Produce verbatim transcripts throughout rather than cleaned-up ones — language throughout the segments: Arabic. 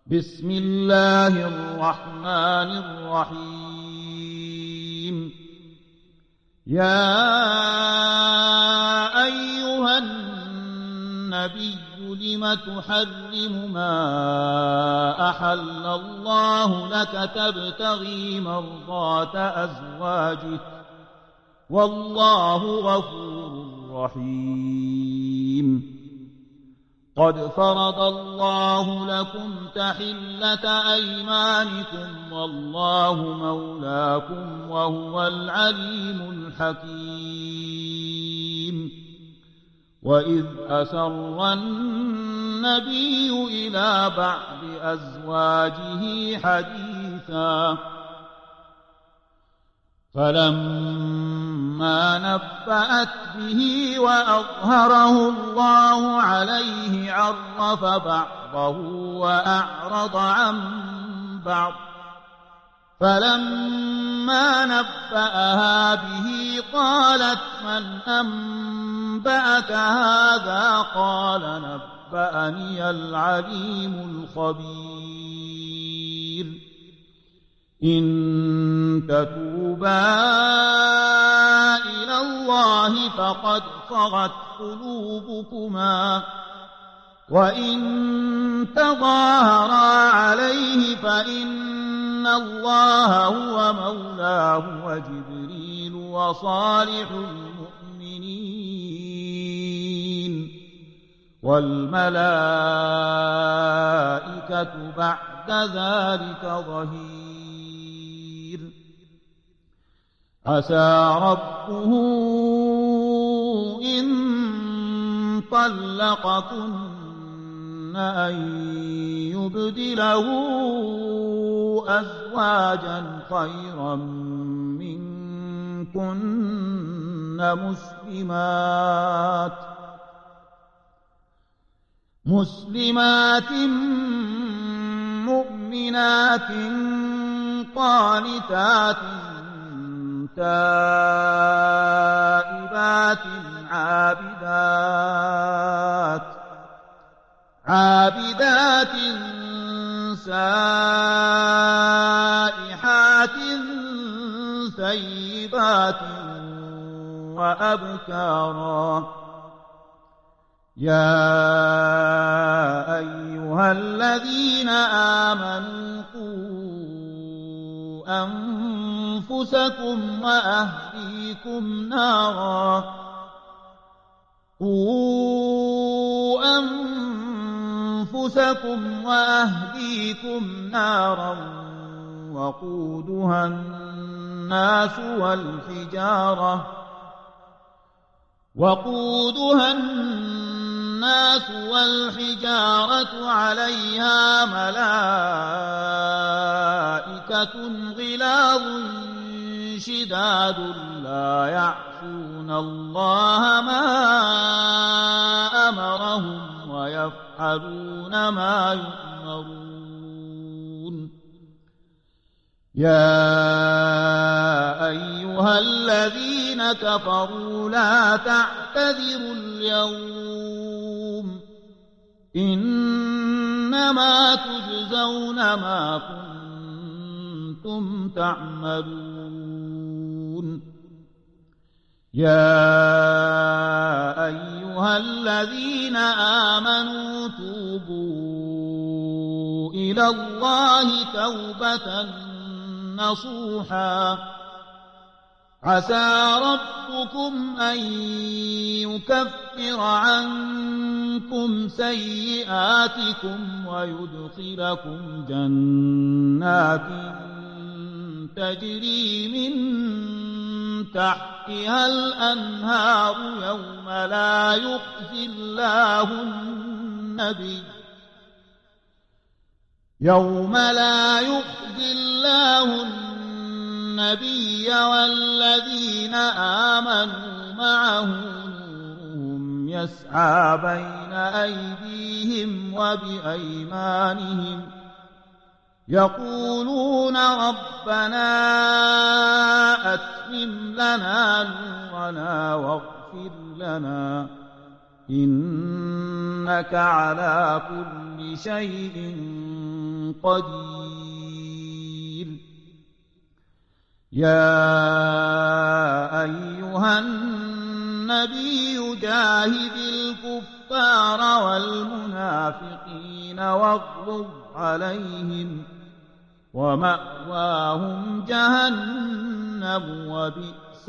بسم الله الرحمن الرحيم يا أيها النبي لم تحرم ما أحل الله لك تبتغي مرضات أزواجه والله غفور رحيم قد فرض الله لكم تحلة أيمانكم والله مولاكم وهو العليم الحكيم وإذ أسر النبي إلى بعض أزواجه حديثا فلما نبأت به وأظهره الله عليه عرف بعضه وأعرض عن بعض فلما نبأها به قالت من أنبأك هذا قال نبأني العليم الخبير إن تتوبا إلى الله فقد صغت قلوبكما وإن تظاهرا عليه فإن الله هو مولاه وجبريل وصالح المؤمنين والملائكة بعد ذلك ظهير عسى ربه إن طلقكن أن يبدله أزواجا خيرا منكن مسلمات مسلمات مؤمنات قانتات تائبات عابدات عابدات سائحات ثيبات وأبكارا يا أيها الذين آمنوا قوا أنفسكم وأهليكم نارا قوا أنفسكم وأهليكم نارا وقودها الناس والحجارة وقودها الناس والحجارة عليها ملائكة غلاظ شداد لا يعصون الله ما أمرهم ويفعلون ما يؤمرون يا أيها الذين كفروا لا تعتذروا اليوم إنما تجزون ما كنتم تعملون يا أيها الذين آمنوا توبوا إلى الله توبة نصوحا عسى ربكم أن يكفر عنكم سيئاتكم ويدخلكم جنات تجري من تحتها الأنهار يوم لا يخزي الله النبي يوم لا يخزي الله النبي والذين آمنوا معه نورهم يسعى بين أيديهم وبأيمانهم يقولون ربنا أتمم لنا نورنا واغفر لنا إنك على كل شيء قدير. يا أيها النبي جاهد الكفار والمنافقين واغلظ عليهم ومأواهم جهنم وبئس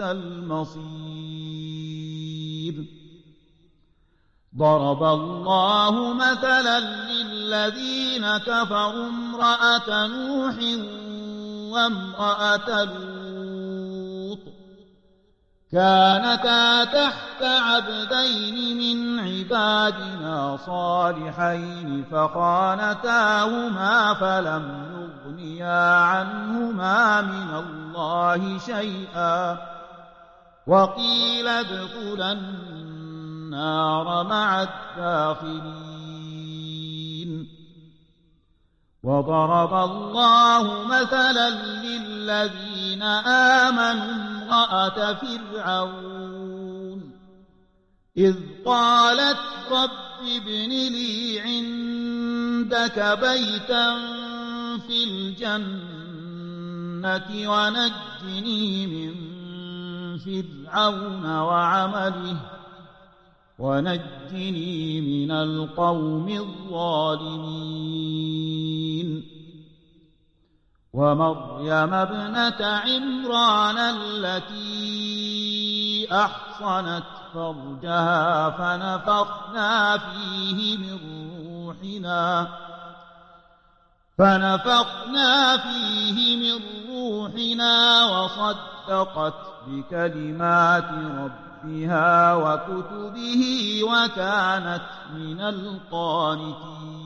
المصير. ضرب الله مثلا للذين كفروا امرأة نوح وامرأة لوط كانتا تحت عبدين من عبادنا صالحين فخانتاهما فلم يغنيا عنهما من الله شيئا وقيل ادخلا النار مع الداخلين. وضرب الله مثلا للذين آمنوا امرأة فرعون إذ قالت رب ابن لي عندك بيتا في الجنة ونجني من فرعون وعمله ونجني من القوم الظالمين. ومريم ابنة عمران التي أحصنت فرجها فنفخنا فيه من روحنا فنفخنا فيه من روحنا وصدقت بكلمات ربها وكتبه وكانت من القانتين.